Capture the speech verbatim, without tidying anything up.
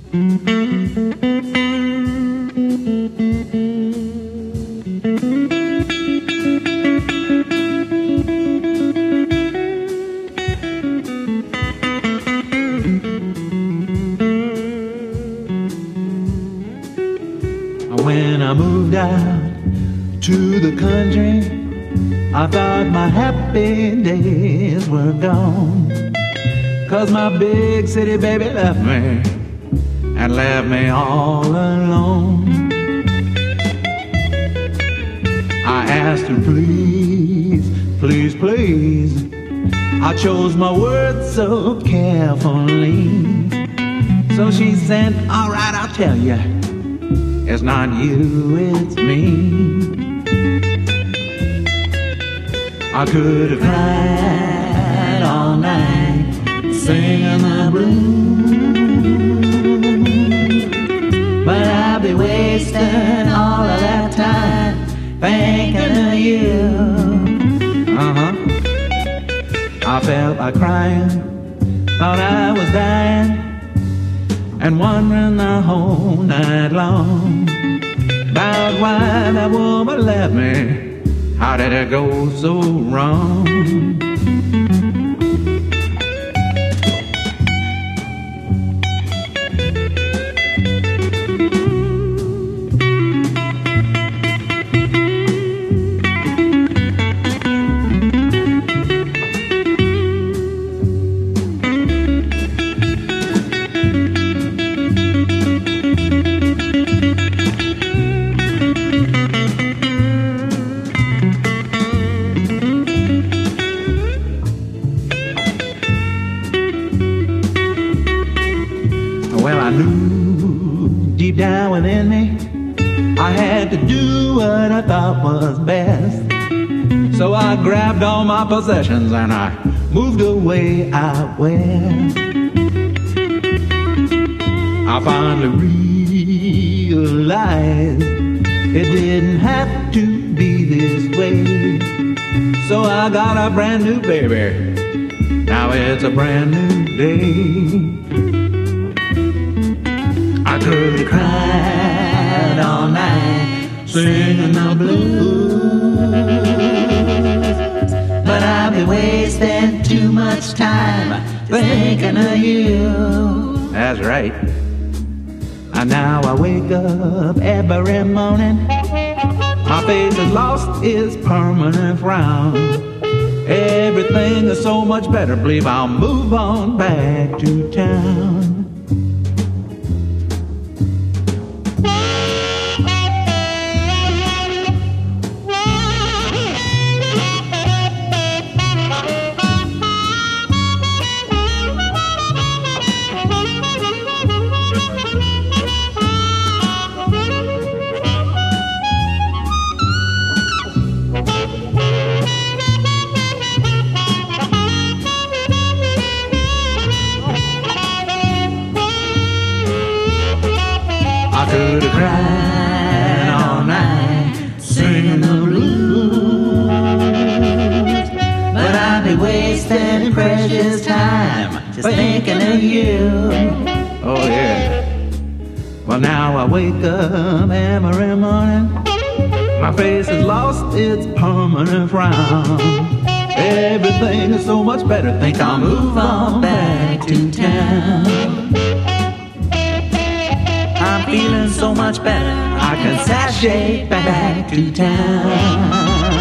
When I moved out to the country, I thought my happy days were gone, 'cause my big city baby left me and left me all alone. I asked her, please, please, please. I chose my words so carefully. So she said, all right, I'll tell you, it's not you, it's me. I could have cried all night, singing the blues, but I'd be wasting all of that time thinking of you. Uh-huh. I felt like crying, thought I was dying, and wondering the whole night long about why that woman left me. How did it go so wrong? Well, I knew deep down within me I had to do what I thought was best. So I grabbed all my possessions and I moved away out west. I finally realized it didn't have to be this way. So I got a brand new baby. Now it's a brand new day. I could have cried all night, singing the blues, but I'd be wasting too much time thinking of you. That's right. And now I wake up every morning, my face has lost its permanent frown. Everything is so much better, believe I'll move on back to town. I could have cried all night, singing the blues, but I'd be wasting precious time just thinking of you. Oh yeah. Well, now I wake up every morning, my face has lost its permanent frown. Everything is so much better, think I'll move on back to town. I'm feeling so much better, I can sashay back to town.